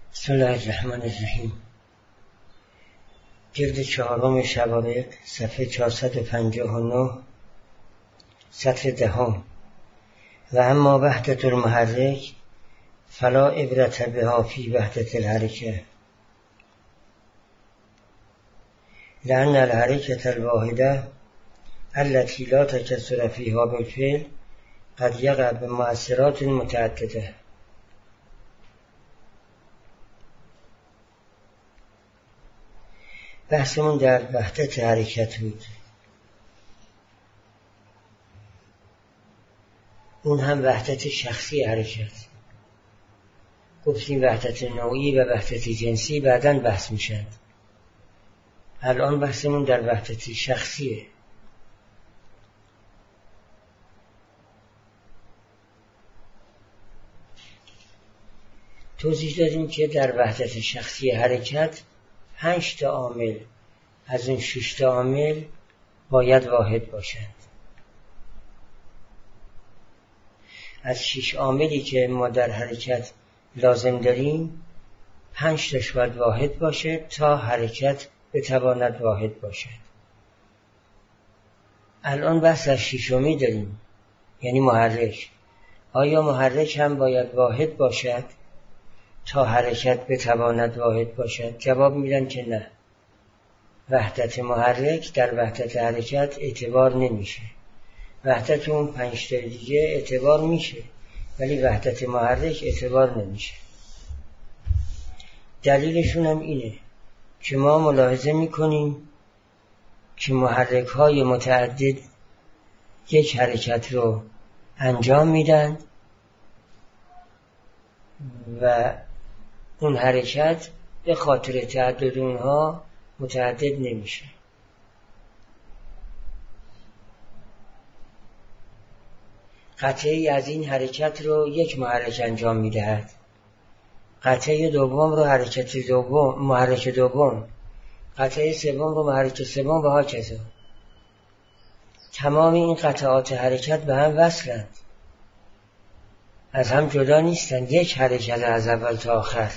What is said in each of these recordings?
بسم الله الرحمن الرحیم. جلد 4 شوارق صفحه 459 سطر 10. و اما وحدت المحرک فلا عبرت بها فی وحدت الحرکه لأن الحرکة الواحده التي لا تكسر فيها بالفعل قد يقع بمؤثرات متعدده. بحثمون در وحدت حرکت بود. اون هم وحدت شخصی حرکت. گفتیم وحدت نوعی و وحدت جنسی بعداً بحث میشن. الان بحثمون در وحدت شخصیه. توضیح دادیم که در وحدت شخصی حرکت 5 تا عامل از اون 6 تا عامل باید واحد باشند. از 6 عاملی که ما در حرکت لازم داریم 5 تاش باید واحد باشه تا حرکت بتواند واحد باشد. الان بحث از 6می داریم، یعنی محرک. آیا محرک هم باید واحد باشد تا حرکت بتواند واحد باشد؟ جواب میدن که نه. وحدت محرک در وحدت حرکت اعتبار نمیشه. وحدت اون 5 تا دیگه اعتبار میشه ولی وحدت محرک اعتبار نمیشه. دلیلشون هم اینه که ما ملاحظه میکنیم که محرک های متعدد یک حرکت رو انجام میدن و اون حرکت به خاطر تعدد اونها متعدد نمیشه. قطعه از این حرکت رو یک محرک انجام میدهد، قطعه دوم رو محرک دوم، قطعه سوم رو محرک سوم و هاکذا. تمام این قطعات حرکت به هم وصلند، از هم جدا نیستند. یک حرکت از اول تا آخر.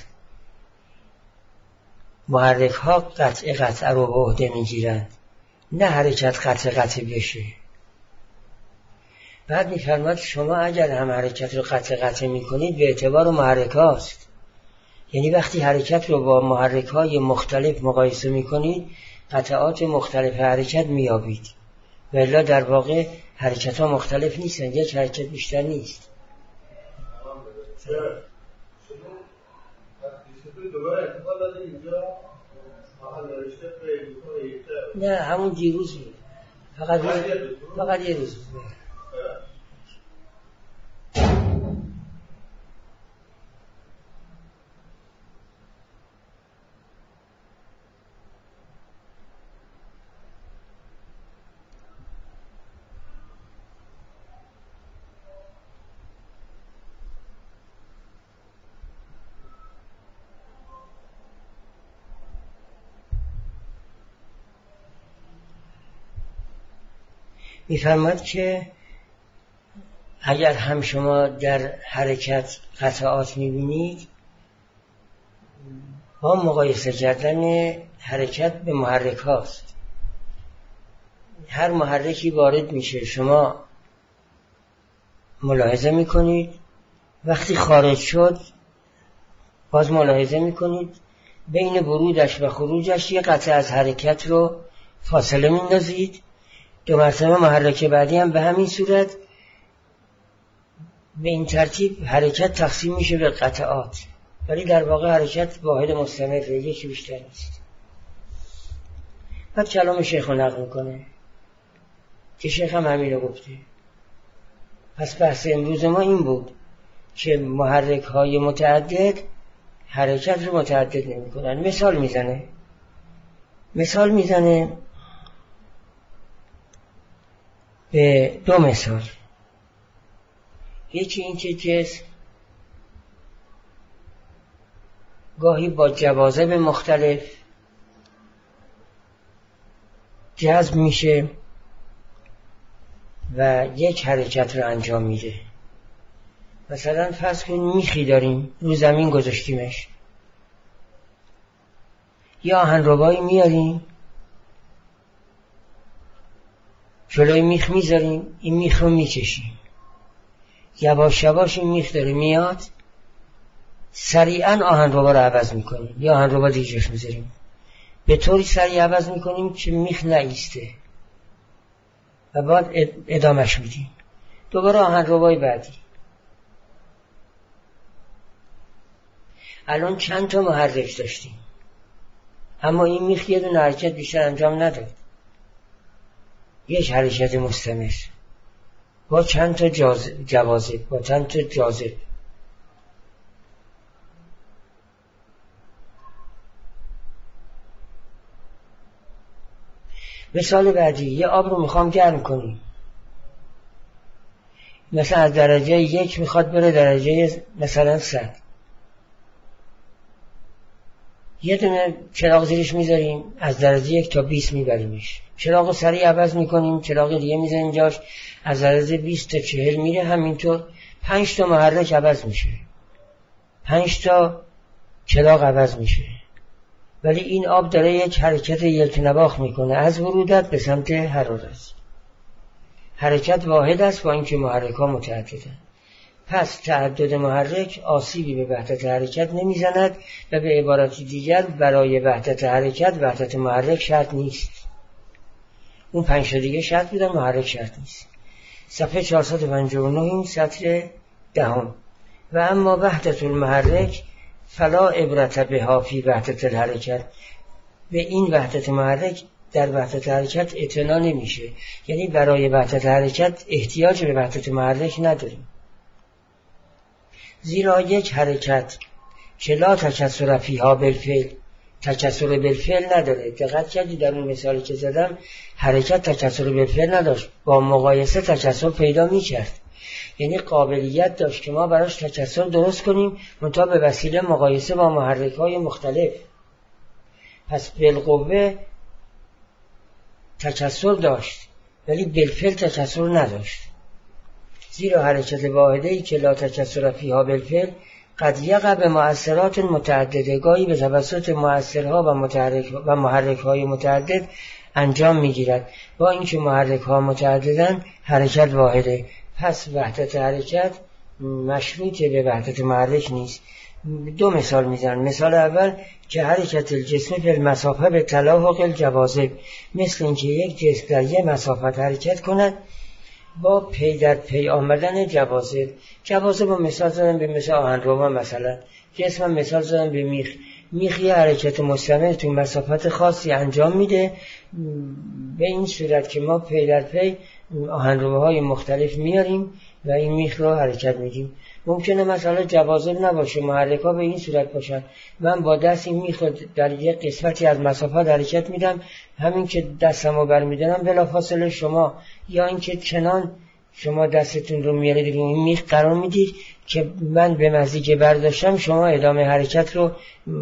محرک ها قطعه رو به عهده میگیرند، نه حرکت قطعه بشه. بعد میفرماد شما اگر هم حرکت رو قطعه میکنید به اعتبار محرک هاست. یعنی وقتی حرکت رو با محرک های مختلف مقایسه میکنید قطعات مختلف حرکت میابید، ولی در واقع حرکت ها مختلف نیستن، یک حرکت بیشتر نیست. نه همون دیروز بود، فقط یه روز بود. میفرماد که اگر هم شما در حرکت قطعات میبینید با مقایسه کردن حرکت به محرک هاست. هر محرکی وارد میشه شما ملاحظه میکنید، وقتی خارج شد باز ملاحظه میکنید بین ورودش و خروجش یه قطعه از حرکت رو فاصله میندازید. 2 مرتبه محرک بعدی هم به همین صورت. به این ترتیب حرکت تقسیم میشه به قطعات، ولی در واقع حرکت واحد مستمره، یکی بیشتر نیست. بعد کلام شیخ رو نقل میکنه که شیخ هم همین رو گفته. پس بحث امروز ما این بود که محرک های متعدد حرکت رو متعدد نمی کنن. مثال میزنه به 2 مثال. یکی این که جسم گاهی با جواذب مختلف جذب میشه و یک حرکت رو انجام میده. مثلا فرض کنید میخی داریم رو زمین گذاشتیمش، یا آهنربایی میاریم جلوی میخ میذاریم، این میخ رو میکشیم، یواش یواش این میخ داره میاد، سریعا آهنربا رو عوض میکنیم یا آهنربا دیگه جاش میذاریم، به طوری سریع عوض میکنیم که میخ نایسته و بعد ادامش میدیم. دوباره آهنربای بعدی. الان چند تا محرک داشتیم اما این میخ یه دونه حرکت بیشتر انجام نداد، یک حرکت مستمر با چند تا جواذب، با چند تا جاذب. مثال بعدی، یه آب رو میخوام گرم کنیم، مثلا از درجه 1 میخواد بره درجه مثلا 100، یه دونه چراغ زیرش میذاریم، از درجه 1 تا 20 میبریمش، چراغ رو سریع عوض میکنیم، چراغ دیگه میذاریم جاش، از درجه 20 تا 40 میره، همینطور 5 تا محرک عوض میشه، 5 تا چراغ عوض میشه، ولی این آب داره یک حرکت یک نواخت میکنه از ورودت به سمت حرارت. حرکت واحد است با اینکه محرک ها متعددن. پس تعدد محرک آسیبی به وحدت حرکت نمیزند و به عبارت دیگر برای وحدت حرکت وحدت محرک شرط نیست. اون 5 تا دیگه شرط بودن، محرک شرط نیست. صفحه 459 سطر 10. و اما وحدت المحرک فلا عبرت بها فی وحدت الحرکت، به این وحدت محرک در وحدت حرکت اعتنا نمیشه، یعنی برای وحدت حرکت احتیاج به وحدت محرک نداریم، زیرا یک حرکت که لا تکسر فیها بالفعل، تکسر بالفعل نداره. دقت کردی در اون مثالی که زدم حرکت تکسر بالفعل نداشت، با مقایسه تکسر پیدا میکرد، یعنی قابلیت داشت که ما براش تکسر درست کنیم منتها به وسیله مقایسه با محرک های مختلف. پس بالقوه تکسر داشت ولی بالفعل تکسر نداشت، زیرا حرکت واحده‌ای که لا تکسر فیها بالفعل قد یقع به مؤثرات متعدده، گاهی به توسط مؤثرها و محرک‌های متعدد انجام می‌گیرد، با اینکه محرک‌ها متعددن حرکت واحده. پس وحدت حرکت مشروط به وحدت محرک نیست. 2 مثال میزنم. مثال اول که حرکت الجسم فی المسافه به تلاحق الجواذب، مثل اینکه یک جسم در یک مسافت حرکت کند با پی در پی آمدن جواذب. جواذب رو مثال زدم به مثل آهنربا، مثلا جسم مثال زدم به میخ. میخ یه حرکت مستمر تو مسافت خاصی انجام میده، به این صورت که ما پی در پی آهنرباهای مختلف میاریم و این میخ رو حرکت میدیم. ممکنه مثلا جواذب نباشه، محرک ها به این صورت باشن، من با دست این میخ رو در یک قسمتی از مسافت حرکت میدم، همین که دستم رو برمیدارم بلافاصله شما یا اینکه چنان شما دستتون رو میارید روی این میخ قرار میدید که من به محضی که برداشتم شما ادامه حرکت رو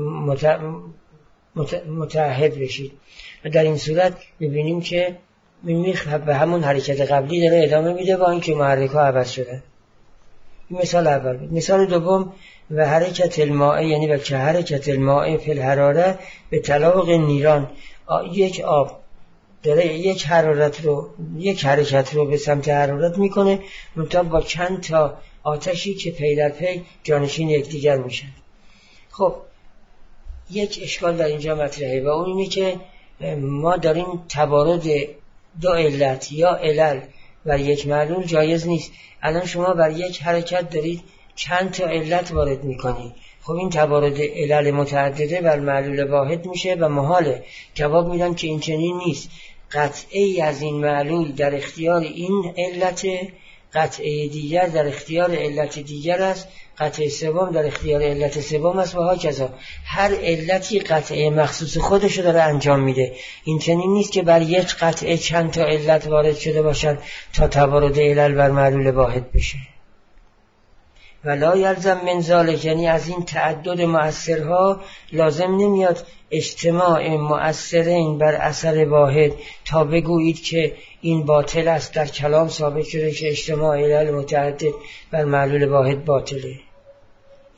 متعهد بشید و در این صورت میبینیم که میخ به همون حرکت قبلی داره ادامه میده با اینکه محرک ها عوض شده. مثال اول. مثال دوم و حرکت الماء، یعنی و که حرکت الماء فی الحراره به تلاحق نیران، یک آب داره یک حرکت رو به سمت حرارت میکنه منتها با چند تا آتشی که پی در پی جانشین یکدیگر میشن. خب یک اشکال در اینجا مطرحه و اون اینه که ما داریم تبارد 2 علت یا علل و یک معلول جایز نیست. الان شما بر یک حرکت دارید چند تا علت وارد میکنید، خب این تبارد علل متعدده بر معلول واحد میشه و محاله. جواب میدم که این چنین نیست. قطعی از این معلول در اختیار این علت، قطعی دیگر در اختیار علت دیگر است، قطعی سوم در اختیار علت سوم است و هاکذا. هر علتی قطعی مخصوص خودش رو داره انجام میده. این چنین نیست که بر یک قطعه چند تا علت وارد شده باشن تا تبارد علل بر معلول واحد بشه. ولا یلزم من ذلک، یعنی از این تعدد مؤثرها لازم نمیاد اجتماع مؤثرین بر اثر واحد تا بگویید که این باطل است. در کلام ثابت شده که اجتماع علل متعدد بر معلول واحد باطله.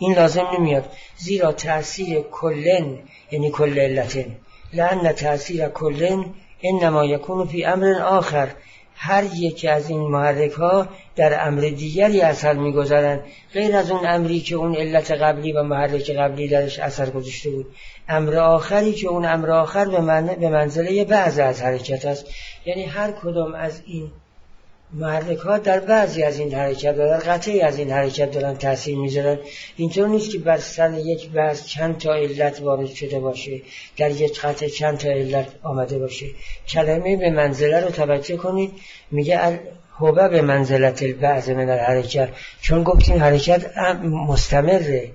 این لازم نمیاد، زیرا تأثیر کلن یعنی کل علتن، لأن تأثیر کلن انما یکون فی امر آخر. هر یکی از این محرک ها در امر دیگری اثر میگذارند غیر از اون امری که اون علت قبلی و محرک قبلی درش اثر گذاشته بود. امر آخری که اون امر آخر به منزله بعض از حرکت است، یعنی هر کدام از این محرک ها در بعضی از این حرکت و در قطعی از این حرکت دارن تأثیر میذارن. اینطور نیست که بر سر یک بعض چند تا علت وارد شده باشه، در یک قطع چند تا علت آمده باشه. کلمه به منزله رو توجه کنید، میگه هو به منزلت البعض من الحرکت، چون گفتیم حرکت مستمره،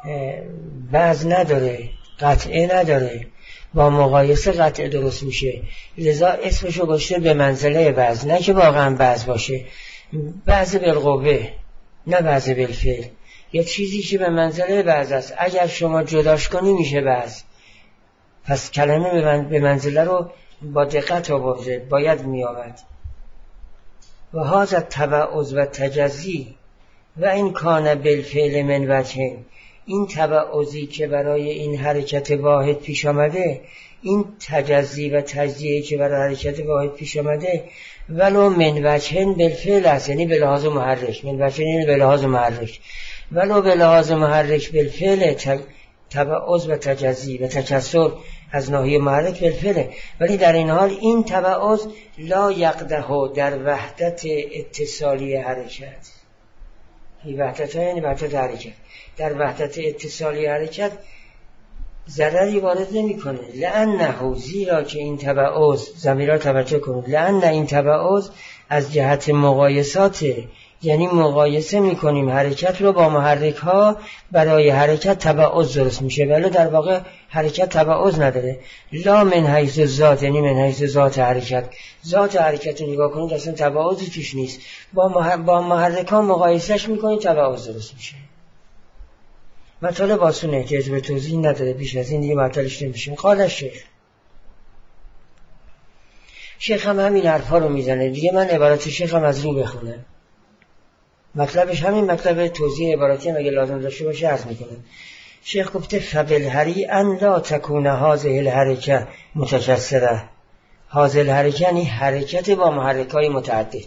بعض نداره، قطعه نداره، با مقایسه قطع درست میشه، لذا اسمشو گذاشته به منزله بعض، نه که واقعا بعض باشه، بعض بالقوه نه بعض بالفعل، یه چیزی که به منزله بعض است، اگر شما جداش کنی میشه بعض. پس کلمه به منزله رو با دقت آورده، باید میآمد. و هذا التبعض و تجزی و این کان بالفعل من وجه، این تبعضی که برای این حرکت واحد پیش آمده، این تجزی و تجزیه که برای حرکت واحد پیش آمده، ولو من وجه بالفعل است، یعنی به لحاظ محرک، من وجه یعنی به لحاظ محرک، ولو به لحاظ محرک بالفعل، تبعض و تجزی و تکسر از ناحیه محرک بالفعل، ولی در این حال این تبعض لا یقدح در وحدت اتصالی حرکت. این وحدت یعنی وحدت حرکت، در وحدت اتصالی حرکت ضرری وارد نمی کنه. لأنه، زیرا که این تبعض، ضمیرها توجه کنید، لأن این تبعض از جهت مقایساته، یعنی مقایسه می کنیم حرکت رو با محرک ها، برای حرکت تبعض درست میشه، ولی در واقع حرکت تبعض نداره. لا من حیث ذات، یعنی من حیث ذات حرکت، ذات حرکت رو نگاه کنید اصلا تبعضی توش نیست، با محرک ها مقایسهش می کنید تبعض درست میشه. مطالب آسونه، احتیاج به توضیح نداره، بیش از این دیگه مطالبش نمیشه. قال شیخ هم همین حرفا رو میزنه دیگه، من عبارت شیخ هم از رو بخونم، مطلبش همین مطلب توضیح عبارتی هم اگه لازم داشته باشه عرض میکنم. شیخ گفته فبالهری ان لا تکون هذه الحرکه متکسره. هذه الحرکه یعنی حرکت با محرکای متعدد.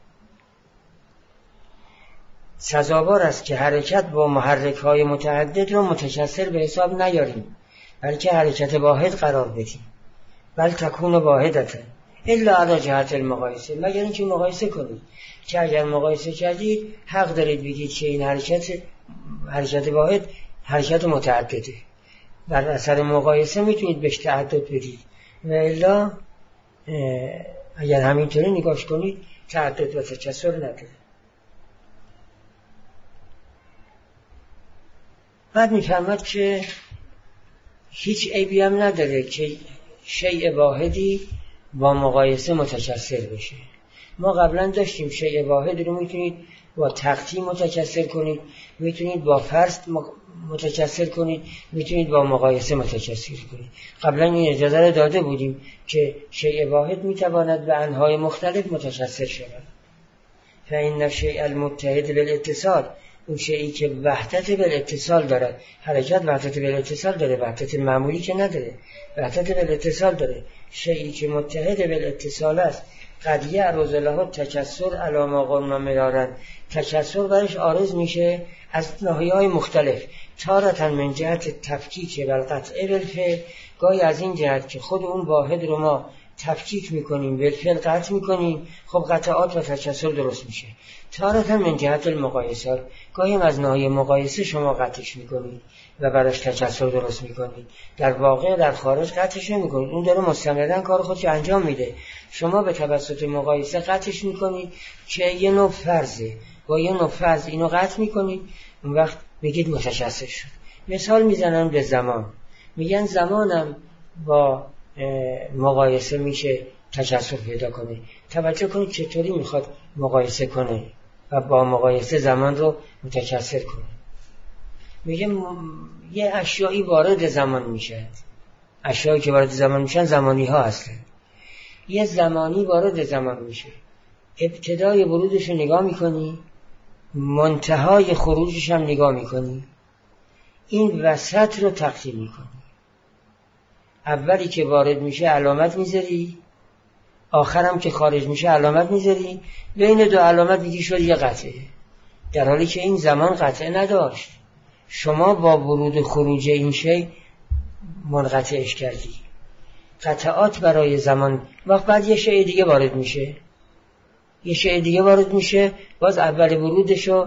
سزاوار است که حرکت با محرک‌های متعدد رو متکثر به حساب نیاریم، بلکه حرکت واحد قرار بدیم. بل تکون واحدتا الا علی جهت المقایسه، مگر اینکه مقایسه کنید، که اگر مقایسه کردید حق دارید بگید که این حرکت واحد حرکت متعدده، بر اثر مقایسه میتونید بهش تعدد بدید، و الا اگر همینطوری نگاش کنید تعدد و تکثر نداره. بعد میفرماد که هیچ عیبی هم نداره که شیء واحدی با مقایسه متکثر بشه. ما قبلا داشتیم شیء واحد رو میتونید با تقطیع متکثر کنید، میتونید با فرض متکثر کنید، میتونید با مقایسه متکثر کنید. قبلا این اجازه رو داده بودیم که شیء واحد میتواند به انواع مختلف متکثر شود. فإن الشیء المتحد بالاتصال، اون شیئی که وحدت بالاتصال دارد، حرکت وحدت بالاتصال داره، وحدت معمولی که نداره، وحدت بالاتصال داره. شیئی که متحد بالاتصال است قد یعرض له تکسر علی ما قلنا مرارا، تکسر برش عارض میشه از ناحیه‌های مختلف. تارة من جهت تفکیک و القطع بالفعل، گاهی از این جهت که خود اون واحد رو ما تفکیک میکنیم، بالفعل قطع میکنیم، خب قطعات و تکسر درست میشه. تارة من جهت المقایسه، گاهی از ناحیه مقایسه شما قطعش میکنید و براش تکسر درست میکنید، در واقع در خارج قطعش نمیکنید، اون داره مستمرا کار خودش انجام میده، شما به توسط مقایسه قطعش میکنید که یه نوع فرضه، با یه نوع فرض اینو قطع میکنید، اون وقت بگید متکثر شد. مثال میزنن به زمان، میگن زمانم با مقایسه میشه تکثر پیدا کنه. توجه کنید چطوری میخواد مقایسه کنه و با مقایسه زمان رو متکثر کنه. میگه یه اشیایی وارد زمان میشه، اشیایی که وارد زمان میشن زمانی ها هستن. یه زمانی وارد زمان میشه، ابتدای ورودش رو نگاه میکنی، منتهای خروجش هم نگاه میکنی، این وسط رو تقسیم میکنی. اولی که وارد میشه علامت میذاری، آخرم که خارج میشه علامت میذاری، بین دو علامت دیگه شد یه قطعه، در حالی که این زمان قطعه نداشت. شما با ورود خروج این شی منقطعش کردی. قطعات برای زمان وقت بعد یه شی دیگه وارد میشه، یه شی دیگه وارد میشه، باز اول ورودشو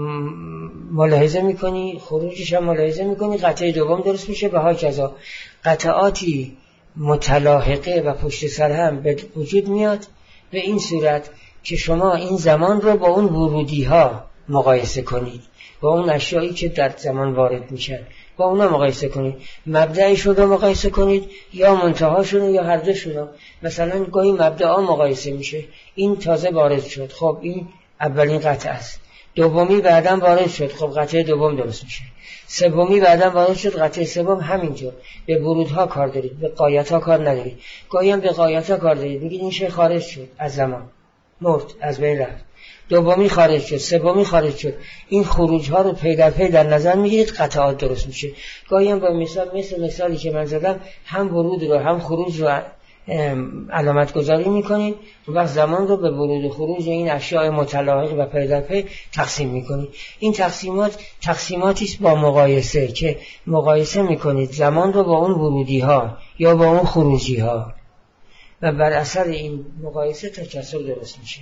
ملاحظه میکنی، خروجش هم ملاحظه میکنی، قطعه دوم درست میشه و هاکذا. قطعاتی متلاحقه و پشت سر هم به وجود میاد به این صورت که شما این زمان رو با اون ورودی ها مقایسه کنید، با اون اشیایی که در زمان وارد میشن با اونا مقایسه کنید، مبدأشون رو مقایسه کنید یا منتهاشون یا هر دوشون. مثلا گاهی مبدأ ها مقایسه میشه، این تازه وارد شد، خب این اولین قطعه است، دومی بعداً وارد شد، خب قطعه دوم درست میشه، سومی بعداً وارد شد، قطعه سوم همینجور. به ورودها کار دارید، به غایت‌ها کار ندارید. گاهی هم به غایت‌ها کار دارید، میگید این شی خارج شد از زمان، مرد، از بین رفت، دومی خارج شد، سومی خارج شد. این خروج‌ها رو پی در پی در نظر میگیرید، قطعات درست میشه. گاهی هم با مثالی که من زدم هم ورود رو هم خروج رو علامت گذاری میکنید و وقت زمان رو به ورود و خروج این اشیاء متلاحق و پی در پی تقسیم میکنید. این تقسیماتی است با مقایسه که مقایسه میکنید زمان رو با اون ورودی ها یا با اون خروجی ها و بر اثر این مقایسه تکسر درست میشه.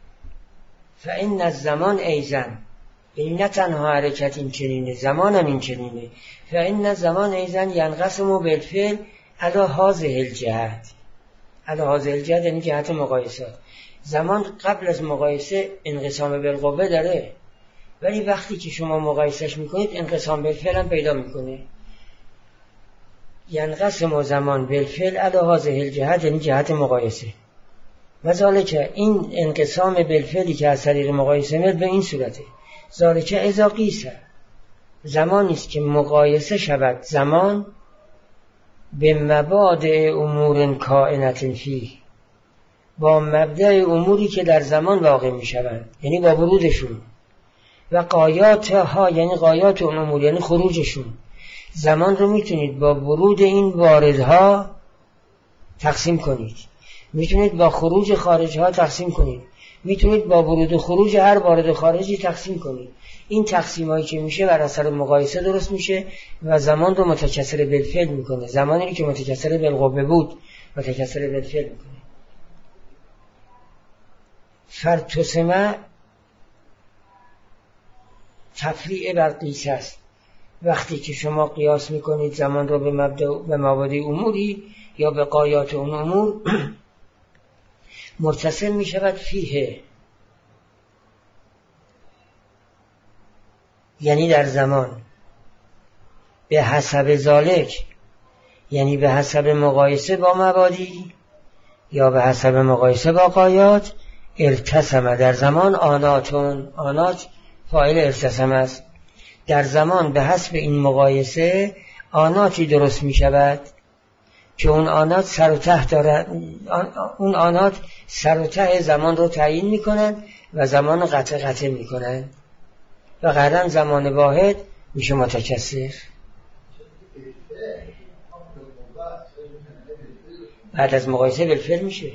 فإن الزمان ایزن، این نه تنها حرکت این چنینه، زمان هم این چنینه. فإن الزمان ایزن ینقسم بالفعل علی هذه الجهت. علی هذه الجهت یعنی جهت مقایسه. زمان قبل از مقایسه انقسام بالقوه داره، ولی وقتی که شما مقایسهش میکنید انقسام بالفعل هم پیدا میکنه. ینقسم زمان بالفعل علی هذه الجهت یعنی جهت مقایسه. وذالک این انقسام بالفعلی که از طریق مقایسه میاد به این صورته. ذالک اذا قیس، زمانی است که مقایسه شود زمان به مبادئ امور کائنت فیه، با مبدأ اموری که در زمان واقع می شوند، یعنی با ورودشون، و غایات ها یعنی غایات اون امور یعنی خروجشون. زمان رو میتونید با ورود این واردها تقسیم کنید، میتونید با خروج خارج ها تقسیم کنید، میتونید با ورود و خروج هر وارد خارجی تقسیم کنید. این تقسیم هایی که میشه بر اثر مقایسه درست میشه و زمان رو متکثر بالفعل میکنه. زمانی که متکثر بالقوه بود متکثر بالفعل میکنه. فرتسمه تفریع بر قیاس است. وقتی که شما قیاس میکنید زمان رو به مبادئ اموری یا به غایات اون امور مرتسم میشود فیه، یعنی در زمان، به حسب ذالک یعنی به حسب مقایسه با مبادئ یا به حسب مقایسه با غایات. ارتسم در زمان آناتون، آنات فاعل ارتسم است. در زمان به حسب این مقایسه آناتی درست می شود که اون آنات سر و ته دارد. اون آنات سر و ته زمان رو تعیین می کنند و زمان قطع می کنند و قدم زمان واحد میشه متکثر. بعد از مقایسه بالفعل میشه.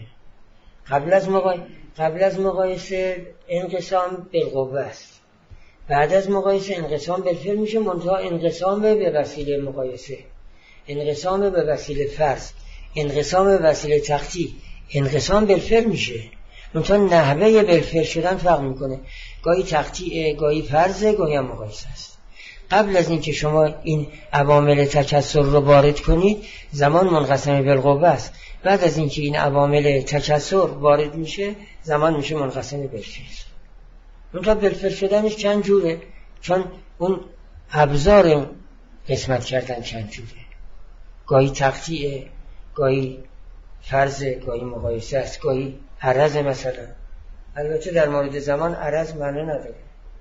قبل از مقایسه انقسام بالقوه است، بعد از مقایسه انقسام بالفعل میشه. منتها انقسام به وسیله مقایسه، انقسام به وسیله فرض، انقسام به وسیله تقطیع، انقسام بالفعل میشه. منتها نحوه بالفعل شدن فرق میکنه، گاهی تقطیع، گاهی فرض، گاهی هم مقایسه است. قبل از اینکه شما این عوامل تکثر رو وارد کنید زمان منقسم بالقوه است. بعد از اینکه این عوامل تکثر وارد میشه زمان میشه منقسم بالفعل. منتها بالفعل شدنش چند جوره، چون اون ابزار قسمت کردن چند جوره، گاهی تقطیع، گاهی فرض، گاهی مقایسه است، گاهی عرض. مثلا البته در مورد زمان عرض معنی نداره،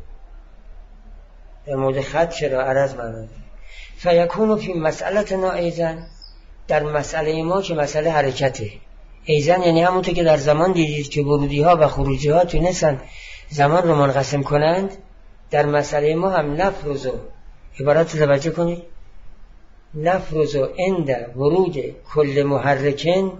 در مورد خط چرا عرض معنی نداره. فیکون فی مسئلتنا ایزن، در مسئله ما که مسئله حرکته، ایزن یعنی همونطور که در زمان دیدید که ورودی ها و خروجی ها تونستن زمان رو منقسم کنند، در مسئله ما هم نفرض عبارت توجه کنید. نفرض عند ورود کل محرکن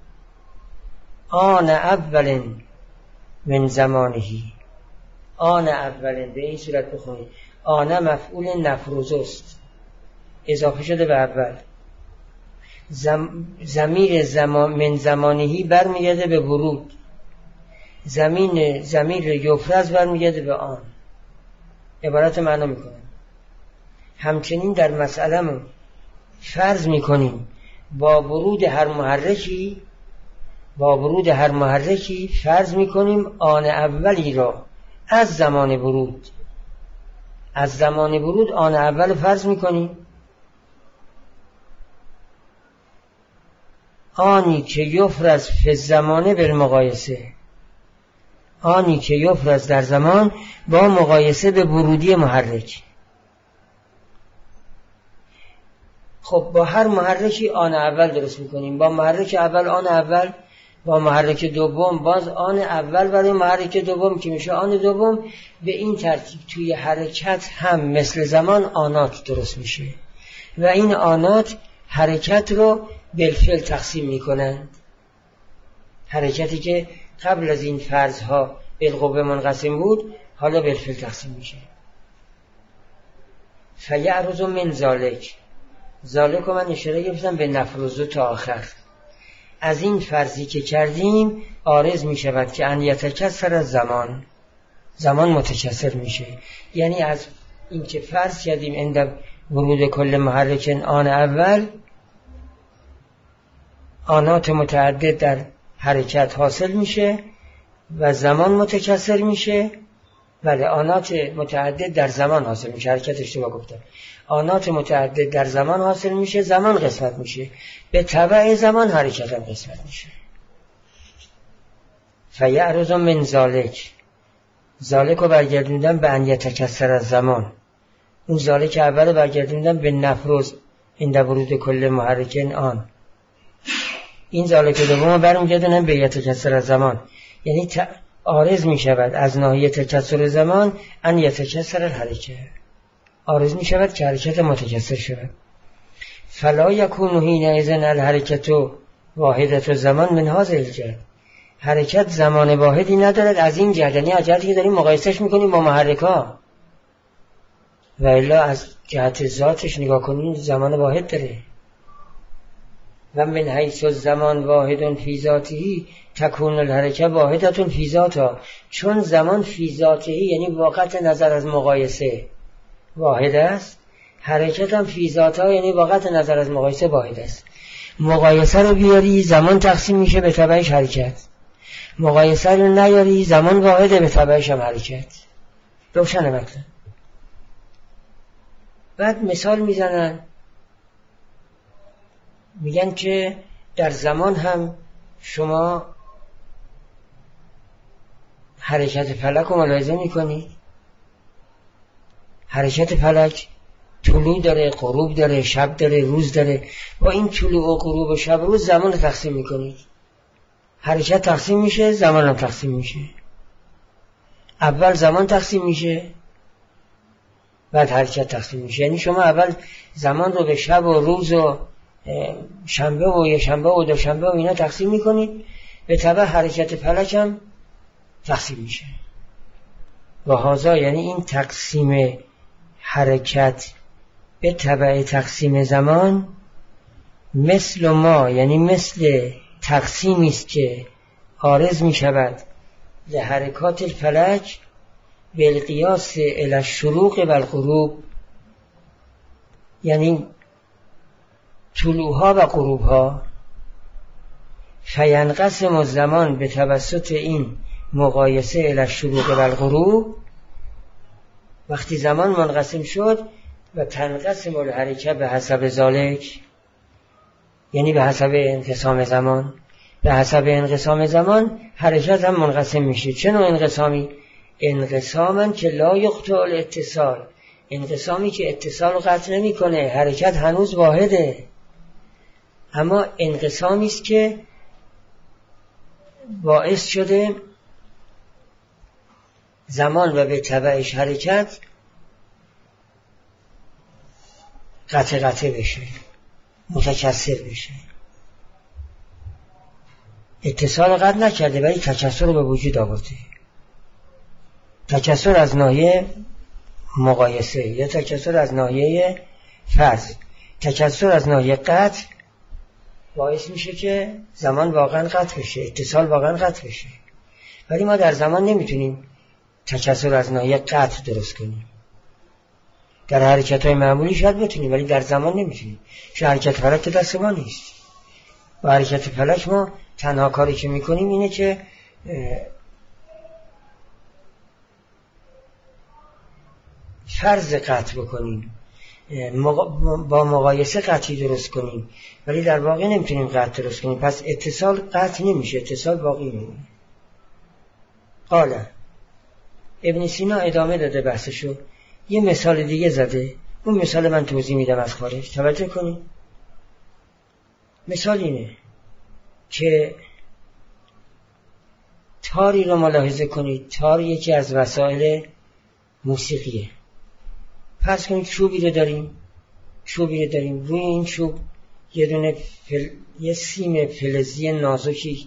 آن اول من زمانهی. آن اول به این صورت بخونید. آن مفعول نفرض است، اضافه شده به اول. ضمیر من زمانهی برمیگرده به ورود. ضمیر یفرض برمیگرده به آن. عبارت معنا میکنه. همچنین در مسئله‌مون فرض میکنیم با ورود هر محرکی فرض میکنیم آن اولی را از زمان ورود آن اول فرض میکنیم. آنی که یفرض فی الزمان بالمقایسه، آنی که یفرض در زمان با مقایسه به ورودی محرک. خب با هر محرکی آن اول درست میکنیم. با محرک اول آن اول، با محرک دوم باز آن اول برای محرک دوم که میشه آن دوم. به این ترتیب توی حرکت هم مثل زمان آنات درست میشه و این آنات حرکت رو بالفعل تقسیم میکنند. حرکتی که قبل از این فرضها بالقوه منقسم بود حالا بالفعل تقسیم میشه. فیعرض من ذالک رو من اشاره گفتم به نفرض تا آخر. از این فرضی که کردیم عارض می شود که ان یتکسر از زمان متکسر میشه. یعنی از این که فرض کردیم عند ورود کل محرک آن اول آنات متعدد در حرکت حاصل میشه و زمان متکسر میشه. بله آنات متعدد در زمان حاصل میشه. حرکت اشتباه گفتم. آنات متعدد در زمان حاصل میشه، زمان قسمت میشه، به تبع زمان حرکت هم قسمت میشه. فیعرض من ذالک رو برگردوندن به ان یتکسر از زمان. اون ذالک اول رو برگردوندن به نفرض عند ورود کل محرکن آن. این ذالک دوم رو برمیگردونن به یتکسر از زمان. یعنی عارض می شود از ناحیه تکسر زمان ان یتکسر الحرکت. عارض می شود که حرکت متکسر شود. فلا یکون حینئذ الحرکت واحدة زمان من هذا الجهت. حرکت زمان واحدی ندارد از این جهت، یعنی از جهتی که داریم مقایسهش میکنیم با محرک‌ها. و الا از جهت ذاتش نگاه کنیم زمان واحد داره. و من حیث الزمان واحد فی ذاته تکون الحرکت واحدة فی ذاتها. چون زمان فی ذاته یعنی وقت نظر از مقایسه واحد است، حرکت هم فی ذاتها یعنی وقت نظر از مقایسه واحد است. مقایسه رو بیاری زمان تقسیم میشه به تبعش حرکت، مقایسه رو نیاری زمان واحده به تبعش هم حرکت. روشنه مطلب. بعد مثال میزنن میگن که در زمان هم شما حرکت فلک رو ملاحظه میکنید. حرکت فلک طلوع داره، غروب داره، شب داره، روز داره. با این طلوع و غروب و شب و روز زمان رو تقسیم میکنید. حرکت تقسیم میشه، زمان هم تقسیم میشه. اول زمان تقسیم میشه، بعد حرکت تقسیم میشه. یعنی شما اول زمان رو به شب و روز و شنبه و یک شنبه و دو شنبه و اینا تقسیم میکنید، به تبع حرکت فلک هم تقسیم میشه. و هذا یعنی این تقسیم حرکت به تبع تقسیم زمان مثل ما، یعنی مثل تقسیمی است که عارض می شود لحرکات الفلک بالقیاس الی الشروق و الغروب، یعنی طلوعها و غروبها. فینقسم الزمان به توسط این مقایسه الی الشروق و الغروب. وقتی زمان منقسم شد و تنقسم الحرکت به حسب ذالک، یعنی به حسب انقسام زمان. به حسب انقسام زمان حرکت هم منقسم میشه. چه نوع انقسامی؟ انقسامن که لا یقطع الاتصال، انقسامی که اتصال رو قطع نمی کنه، حرکت هنوز واحده، اما انقسامی است که باعث شده زمان و به تبعش حرکت قطع بشه، متکثر بشه. اتصال قطع نکرده ولی تکثر رو به وجود آورده. تکثر از ناحیه مقایسه یا تکثر از ناحیه فرض. تکثر از ناحیه قطع باعث میشه که زمان واقعا قطع بشه، اتصال واقعا قطع بشه. ولی ما در زمان نمیتونیم تکثر از ناحیه قطع درست کنیم. در حرکت‌های معمولی شاید بتونیم ولی در زمان نمیتونیم. چون حرکت فلک دست ما نیست. با حرکت فلک ما تنها کاری که میکنیم اینه که فرض قطع بکنیم، با مقایسه قطعی درست کنیم، ولی در واقع نمیتونیم قطع درست کنیم. پس اتصال قطع نمیشه، اتصال باقی میمونه. قال ابن سینا ادامه داده بحثشو، یه مثال دیگه زده. اون مثال من توضیح میدم از خارج، توجه کنید. مثال اینه که تاری رو ملاحظه کنید. تار یکی از وسایل موسیقیه. فرض کنید چوبی رو داریم. روی این چوب یه سیم فلزی نازکی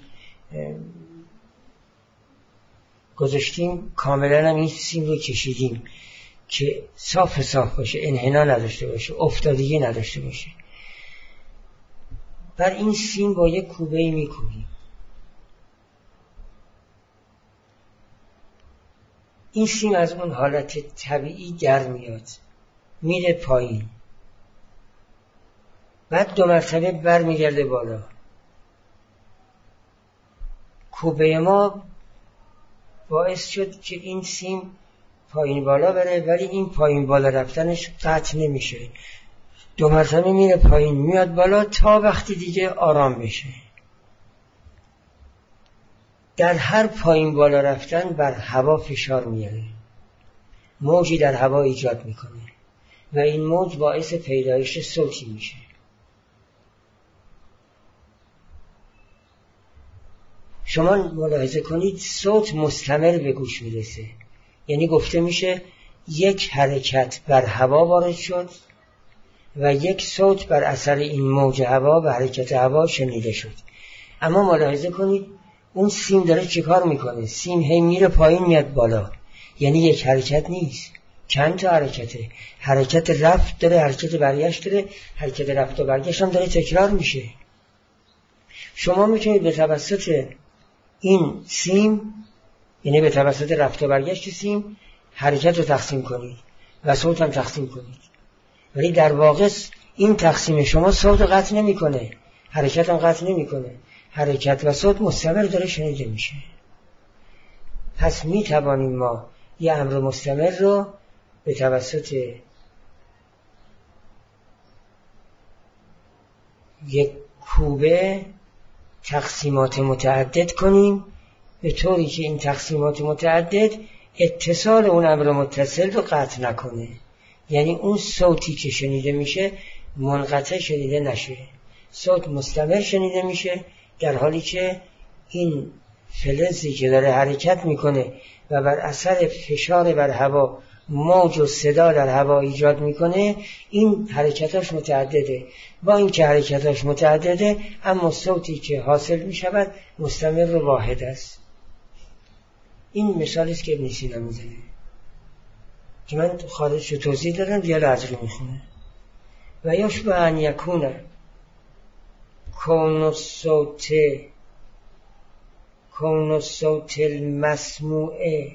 گذاشتیم، کاملا هم این سیم رو کشیدیم که صاف باشه، انحنا نداشته باشه، افتادگی نداشته باشه. بر این سیم با یک کوبه‌ای میکوبیم. این سیم از اون حالت طبیعی در میاد، میره پایین، بعد 2 مرتبه بر میگرده بالا. کوبه ما باعث شد که این سیم پایین بالا بره، ولی این پایین بالا رفتنش قطع نمیشه. 2 مرتبه میره پایین میاد بالا تا وقتی دیگه آرام بشه. در هر پایین بالا رفتن بر هوا فشار میاره، موجی در هوا ایجاد میکنه و این موج باعث پیدایش صوتی میشه. شما ملاحظه کنید صوت مستمر به گوش میرسه. یعنی گفته میشه یک حرکت بر هوا وارد شد و یک صوت بر اثر این موج هوا و حرکت هوا شنیده شد. اما ملاحظه کنید اون سیم داره چه کار میکنه؟ سیم هی میره پایین میاد بالا. یعنی یک حرکت نیست، چند تا حرکته. حرکت رفت داره، حرکت برگشت داره، حرکت رفت و برگشت هم داره تکرار میشه. شما میتونید به توسط این سیم، یعنی به توسط رفت و برگشت سیم، حرکت رو تقسیم کنید و صوت هم تقسیم کنید. ولی در واقع این تقسیم شما صوت رو قطع نمی کنه، حرکت هم قطع نمی کنه. حرکت و صوت مستمر داره شنیده میشه. پس می توانیم ما یه امر مستمر رو به توسط یک کوبه تقسیمات متعدد کنیم به طوری که این تقسیمات متعدد اتصال اون امر متصل رو قطع نکنه. یعنی اون صوتی که شنیده میشه منقطع شنیده نشه، صوت مستمر شنیده میشه، در حالی که این فلزی که داره حرکت میکنه و بر اثر فشار بر هوا موج و صدا در هوا ایجاد میکنه، این حرکتاش متعدده. با این که حرکتاش متعدده اما صوتی که حاصل میشود مستمر و واحد است. این مثالی است که ابن سینا میزنه که من خارج رو توضیح دادم، دیال عجلی میخونه. و یشبه ان یکونه کون الصوت المسموعه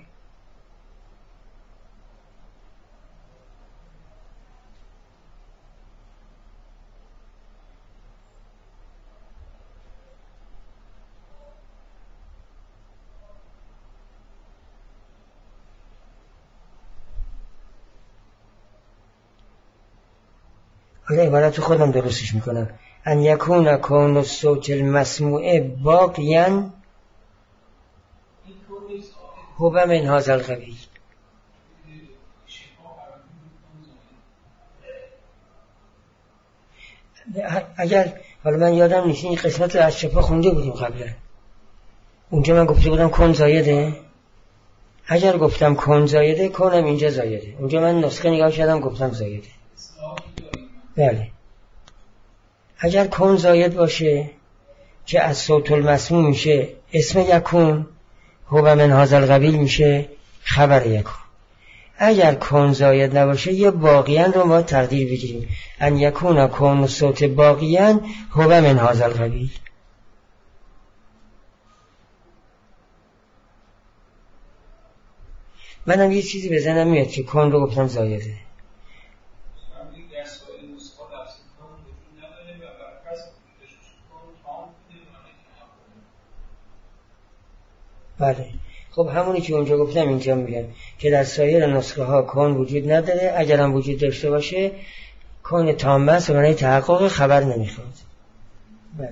حالا عبارت خودم درستش میکنم. ان یکون کون الصوت المسموعه باقیاً هو من هذا القبیل. اگر حالا من یادم نیست این قسمت رو از شفا خونده بودیم قبلا، اونجا من گفته بودم کن زایده. اگر گفتم کن زایده، کنم اینجا زایده. اونجا من نسخه نگاه کردم گفتم زایده. بله. اگر کون زاید باشه که از صوت المسموع میشه اسم یکون، هو من هذا القبیل میشه خبر یکون. اگر کون زاید نباشه یه باقیان رو ما تقدیر بگیریم، ان یکون کون صوت باقیان هو من هذا القبیل. منم یه چیزی بزنم میاد که کون رو گفتم زایده. بله. خب همونی که اونجا گفتم اینجا میگم که در سایر نسخه ها کون وجود نداره، اگر هم وجود داشته باشه کون تام است و برای تحقق خبر نمیخواد. بله.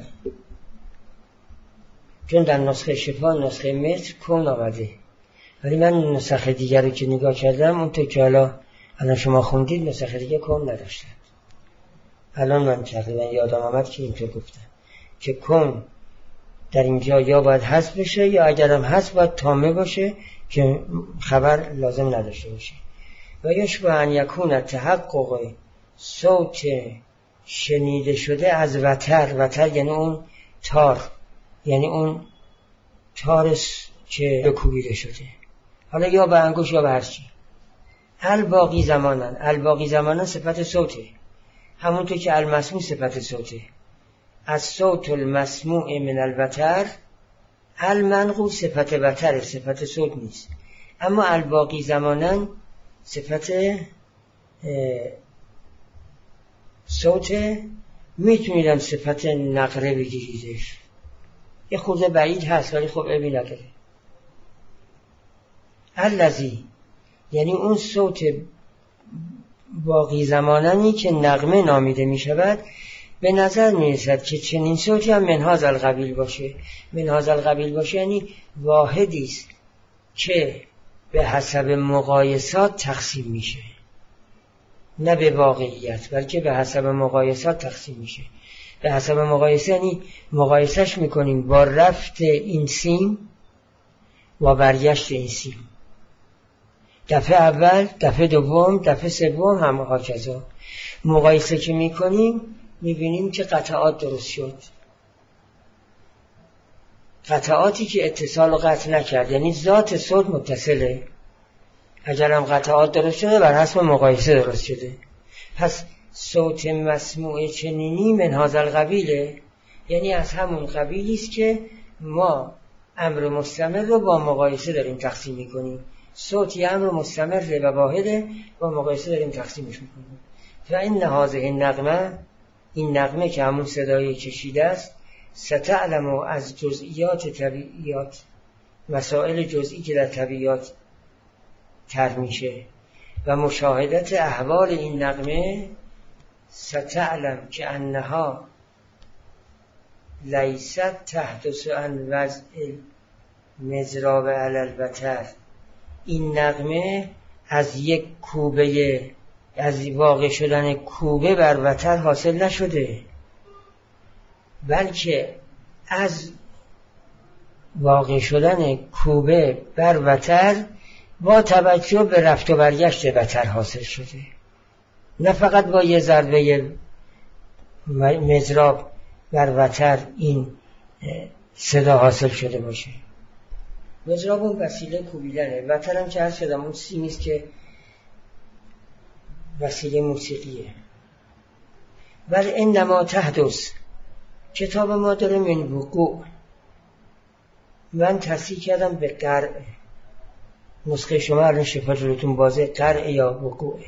چون در نسخه شفا، نسخه مصر کون آمده، ولی من نسخه دیگر رو که نگاه کردم اون تو که الان شما خوندید نسخه دیگه کون نداشتن. الان من تقریبا یادم آمد که اینطور گفتم که کون در اینجا یا باید حذف بشه یا اگرم حذف باید تامه باشه که خبر لازم نداشته باشه. و یشبه ان یکون تحقق صوت شنیده شده از وتر یعنی اون تار، یعنی اون تار که بکوبیده شده، حالا یا به انگوش یا به هرچی. الباقی زمانن صفت صوته، همونطور که المسموع صفت صوته. از صوت المسموع من الوتر، المنقول صفت وتر، صفت صوت نیست. اما الباقی زمانن صفت صوت، میتونیدم صفت نقره بگیریدش، یه خورده بعید هست ولی خب ابی نداره. الذی یعنی اون صوت باقی زماننی که نغمه نامیده می شود، به نظر می رسد که چنین صوتی هم من هذا القبیل باشه. من هذا القبیل باشه یعنی واحدی است که به حسب مقایسات تقسیم میشه، نه به واقعیت بلکه به حسب مقایسات تقسیم میشه. به حسب مقایسه یعنی مقایسش میکنیم با رفت این سیم و برگشت این سیم، دفعه اول، دفعه دوم، دفعه سوم هم هاکذا. مقایسه که میکنیم میبینیم که قطعات درست شد، قطعاتی که اتصال و قطع نکرد، یعنی ذات صوت متصله. اگرم قطعات درست شده بر حسب مقایسه درست شده. پس صوت مسموع چنینی من هذا القبیله، یعنی از همون قبیلی است که ما امر مستمر رو با مقایسه داریم تقسیم میکنیم. صوتی امر مستمر و واحده، با مقایسه داریم تقسیمش میکنیم. و این هذه النغمه، این نغمه که همون صدای کشیده است، ستعلم از جزئیات طبیعیات، مسائل جزئی که در طبیعیات تر میشه و مشاهدت احوال این نغمه، ستعلم که انها لیست تحدث عن وضع مزراب علی الوتر. این نغمه از یک کوبه، از واقع شدن کوبه بر وتر حاصل نشده، بلکه از واقع شدن کوبه بر وتر با توجه به رفت و برگشت وتر حاصل شده، نه فقط با یه ضربه مضراب بر وتر این صدا حاصل شده باشه. مضراب اون وسیله کوبیدنه، وتر هم که هر شدم اون سیمیست که وسیله موسیقیه. ولی انما تحدث، کتاب ما داره من وقوع، من تصحیح کردم به قرع. نسخه شما الان شفا جلوتون بازه، قرع یا وقوع.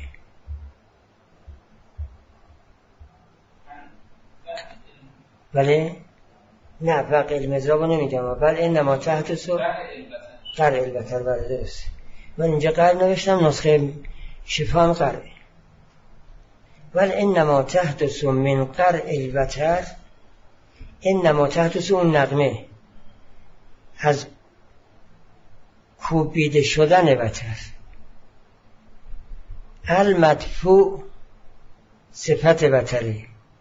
بله نه وقع المضراب نمیگم، بله انما تحدث قرع الوتر. بله درست، من اینجا قرع نوشتم، نسخه شفا هم قرع. ولی انما تحدث من قرع الوتر، انما تحدث اون نغمه از کوبیده شدن وتر. المدفوع صفت وتره،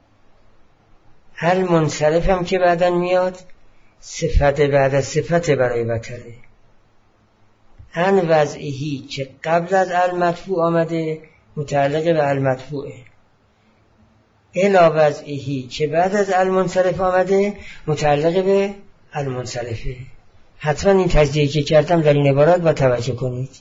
المنصرف هم که بعدن میاد صفت بعد از صفت برای وتره. ان وضعیهی که قبل از المدفوع آمده متعلق به المدفوعه. الا وضعیه که بعد از المنصرف آمده متعلق به المنصرفه. حتما این تجزیه که کردم در این عبارات با توجه کنید.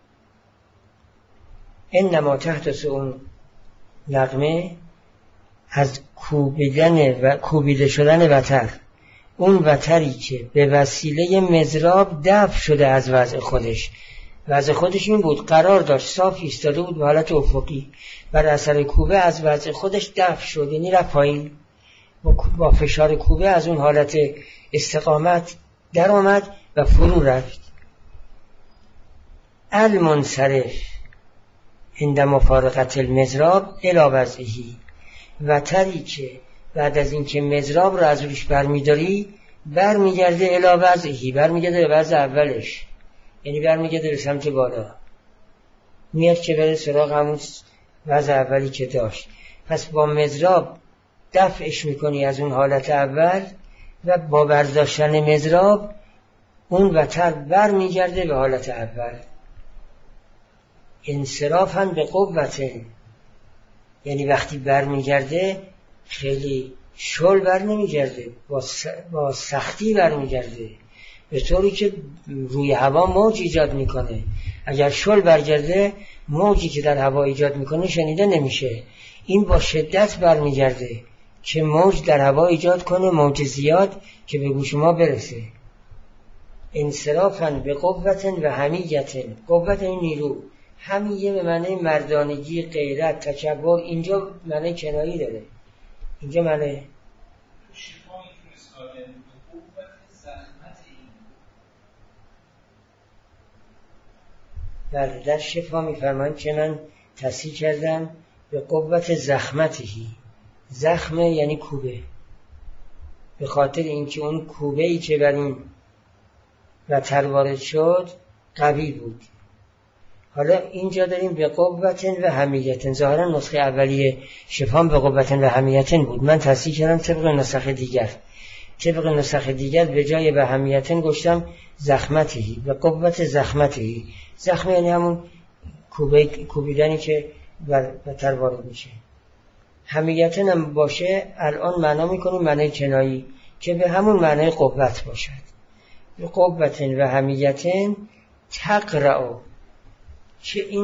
انما تحت اون نغمه از کوبیده شدن وتر، اون وتری که به وسیله مضراب دفع شده از وضع خودش. وضع خودش این بود، قرار داشت صاف ایستاده بود به حالت افقی، بر اثر کوبه از وضع خودش دفع شد، یعنی رفت پایین، با فشار کوبه از اون حالت استقامت در آمد و فرو رفت. المنصرف عند مفارقت المضراب الی وضعه، وتری که بعد از اینکه مضراب رو از روش برمیداری برمیگرده الی وضعه، برمیگرده به وضع اولش، یعنی برمیگرده به سمت بالا، میاد که بره سراغ همون وضع اولی که داشت. پس با مضراب دفعش میکنی از اون حالت اول و با برداشتن مضراب اون وتر برمیگرده به حالت اول. انصرافاً به قوتن، یعنی وقتی برمیگرده خیلی شل بر نمیگرده، با سختی برمیگرده، به طوری که روی هوا موج ایجاد میکنه. اگر شل برگرده موجی که در هوا ایجاد میکنه شنیده نمیشه. این با شدت برمیگرده که موج در هوا ایجاد کنه، موج زیاد که به گوش ما برسه. انصرافاً به قوتن و حمیتن، قوت این نیرو، همیه به معنی مردانگی، غیرت، تکبر، اینجا معنی کنایی داره، اینجا معنی بله در شفا میفرمایند که من تصحیح کردم به قوت زخمتهی. زخمه یعنی کوبه، به خاطر اینکه اون کوبه‌ای که بر این وتر وارد شد قوی بود. حالا اینجا داریم به قوتن و حمیتن، ظاهرا نسخه اولیه شفا به قوتن و حمیتن بود، من تصحیح کردم طبق نسخ دیگر. طبق نسخ دیگر به جای به حمیتن گشتم زخمتهی، به قوت زخمتهی. زخمه یعنی همون کوبیدنی که بر وتر وارد میشه. حمیتن هم باشه الان معنا میکنیم معنی کنایی که به همون معنی قوت باشد. به قوتن و حمیتن تقرأ، که این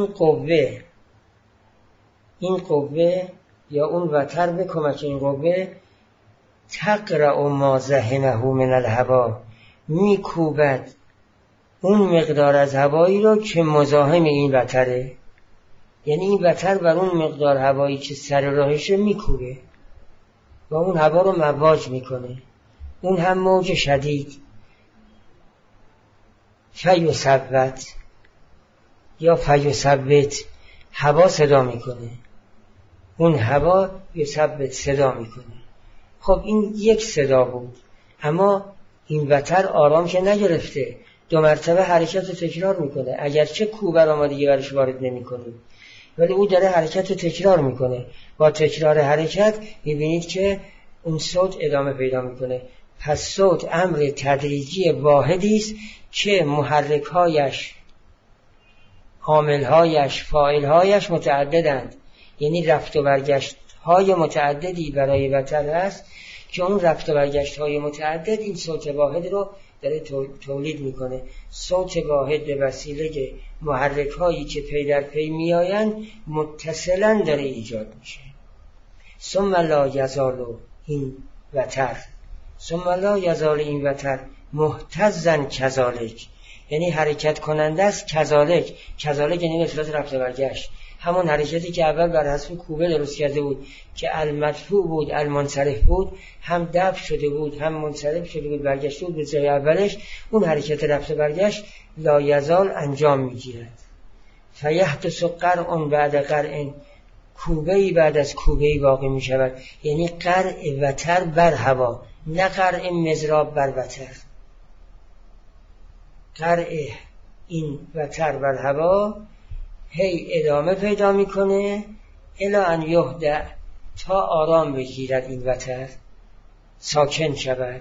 قوه یا اون وتر به کمک این قوه تقرأ ما ذهنه من الهوا، میکوبد اون مقدار از هوایی رو که مزاحم این وتره، یعنی این وتر بر اون مقدار هوایی که سر راهشه میکوبه و اون هوا رو مواج میکنه، اون هم موج شدید. فیثبت یا فیثبت، هوا صدا میکنه، اون هوا یثبت صدا میکنه. خب این یک صدا بود، اما این وتر آرام که نگرفته، 2 مرتبه حرکت رو تکرار میکنه، اگرچه کوبر آمادگی برش وارد نمیکنه ولی او داره حرکت رو تکرار میکنه. با تکرار حرکت میبینید که اون صوت ادامه پیدا میکنه. پس صوت امر تدریجی واحدی است که محرک‌هایش، عامل‌هایش، فاعل‌هایش متعددند، یعنی رفت و برگشت‌های متعددی برای وتر هست که اون رفت و برگشت‌های متعدد این صوت واحد رو داره تولید میکنه. صوت واحد به وسیله محرک‌هایی که پی در پی میآیند متصلاً داره ایجاد میشه. ثم لا یزال این وتر، ثم لا یزال این وتر محتزاً کذالک، یعنی حرکت کننده است. کذالک یعنی به صورت رفت و برگشت، همون حرکتی که اول بر حسب کوبه درست کرده بود که المدفوع بود، المنصرف بود، هم دفع شده بود هم منصرف شده بود، برگشته بود به جای اولش. اون حرکت رفت و برگشت لا یزال انجام میگیرد. فیحدث قرع بعد قرع، کوبه‌ای بعد از کوبه‌ای واقع می شود، یعنی قرع وتر بر هوا، نه قرع مضراب بر وتر. قرع این وتر بر هوا هی ادامه پیدا میکنه الی ان یهدأ، تا آرام بگیرد این وتر، ساکن شود،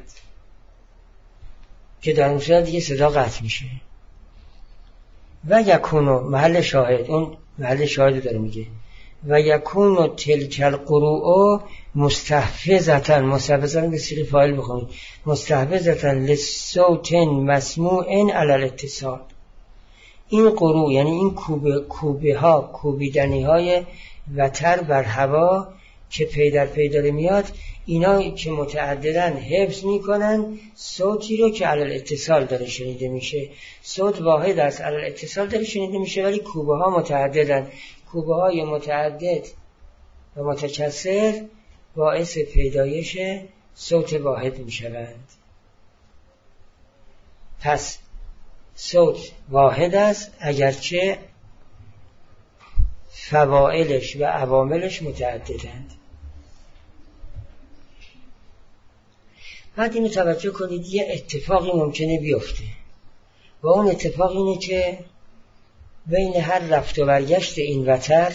که در اون صورت دیگه صدا قطع میشه. و یکونو، محل شاهد، اون محل شاهد داره میگه، و یکون تلک القروء مستحفظتن، مستحفظتن به صیغه فاعل بخونید، مستحفظتن لصوت مسموع علی الاتصال. این قروء یعنی این کوبه ها، کوبیدنی های وتر بر هوا که پی در پی داره میاد، اینا که متعددن حفظ میکنن صوتی رو که علی الاتصال داره شنیده میشه. صوت واحد است، علی الاتصال داره شنیده میشه، ولی کوبه ها متعددن. کوبه های متعدد و متکثر باعث پیدایش صوت واحد میشوند. پس صوت واحد است اگرچه فواعلش و عواملش متعددند. بعد اینو توجه کنید، یه اتفاقی ممکنه بیفته و اون اتفاق اینه که بین هر رفت و برگشت این وتر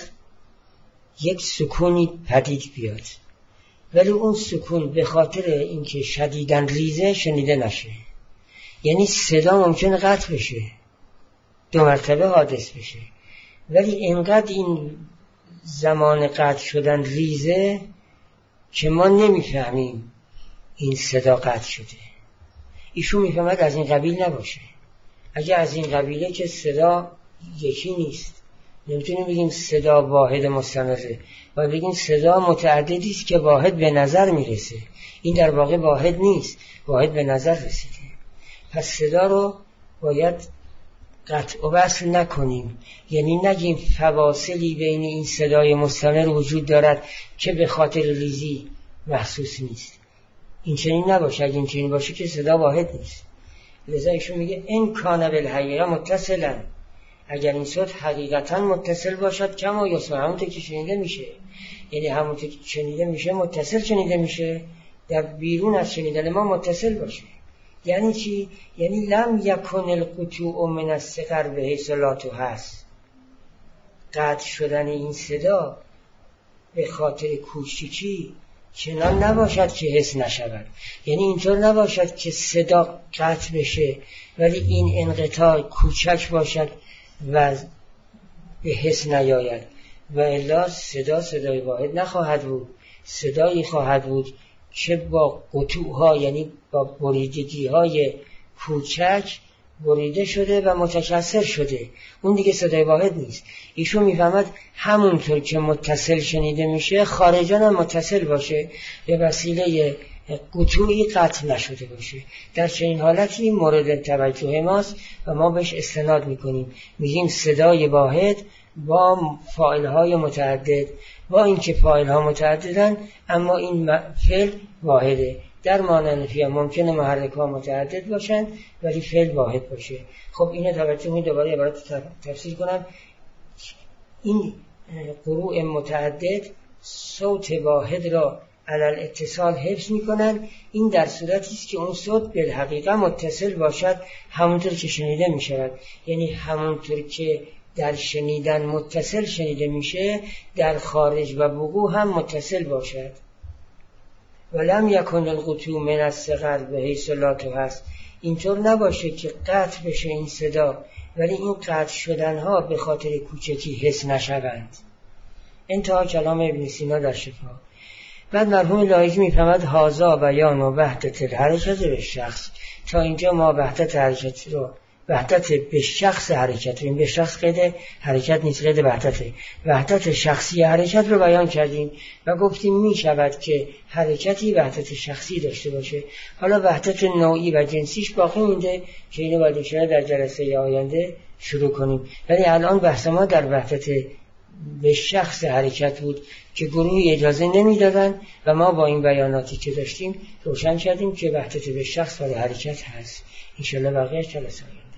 یک سکونی پدید بیاد، ولی اون سکون به خاطر اینکه شدیداً ریزه شنیده نشه. یعنی صدا ممکنه قطع بشه، 2 مرتبه حادث بشه، ولی اینقدر این زمان قطع شدن ریزه که ما نمیفهمیم این صدا قطع شده. ایشون میفهمد از این قبیل نباشه. اگه از این قبیله که صدا یکی نیست، نمیتونیم بگیم صدا واحد مستمره، باید بگیم صدا متعددی است که واحد به نظر میرسه. این در واقع واحد نیست، واحد به نظر رسیده. پس صدا رو باید قطع و وصل نکنیم، یعنی نگیم فواصلی بین این صدای مستمر وجود دارد که به خاطر ریزی محسوس نیست. این چنین نباشه. اگه این چنین باشه که صدا واحد نیست. لذا ایشون میگه این کان بالحقیقه متصلا، اگر این صوت حقیقتا متصل باشد کما یسمع، همونطور که شنیده میشه، یعنی همونطور که شنیده میشه متصل شنیده میشه، در بیرون از شنیدن ما متصل باشه. یعنی چی؟ یعنی لم یکن القطوع من الصغر بحیث لا تحس، قطع شدن این صدا به خاطر کوچیکی چنان نباشد که حس نشود. یعنی اینطور نباشد که صدا قطع بشه ولی این انقطاع کوچک باشد و به حس نیاید، و الا صدای واحد نخواهد بود. صدایی خواهد بود که با قطوعها، یعنی با بریدگی های کوچک بریده شده و متکثر شده. اون دیگه صدای واحد نیست. ایشون میفهمد همونطور که متصل شنیده میشه خارجان هم متصل باشه، به وسیله قطوعی قطع نشده باشه. در چنین حالتی مورد توجه ماست و ما بهش استناد میکنیم، میگیم صدای واحد با فاعل‌های متعدد، با اینکه فاعل‌ها متعددن اما این فعل واحده. در ماننفی هم ممکنه محرک‌ها متعدد باشن ولی فعل واحد باشه. خب اینو توجه کنید، دوباره عبارت تفسیر کنم. این قروء متعدد صوت واحد را علل اتصال حفظ میکنن. این در صورتی است که اون صوت به حقیقت متصل باشد، همونطور که شنیده میشود، یعنی همونطور که در شنیدن متصل شنیده میشه در خارج و وقوع هم متصل باشد. ولم یکن القطوع من الصغر بحیث لا تحس، اینطور نباشه که قطع بشه این صدا ولی این قطع شدنها به خاطر کوچکی حس نشوند. انتها کلام ابن سینا در شفا. بعد مرحوم لاهیجی میفهمد هازا بیان و وحدت الحرکت به شخص. تا اینجا ما وحدت حرکت رو، وحدت به شخص حرکت، این به شخص قید حرکت نیست، قید وحدته، وحدت شخصی حرکت رو بیان کردیم و گفتیم می شود که حرکتی وحدت شخصی داشته باشه. حالا وحدت نوعی و جنسیش باقی مونده که اینو باید انشاءالله در جلسه آینده شروع کنیم، ولی الان بحث ما در وحدت به شخص حرکت بود که گروهی اجازه نمیدادن و ما با این بیاناتی که داشتیم روشن کردیم که وحدت به شخص و حرکت هست. انشاءالله بقیه جلسه آینده.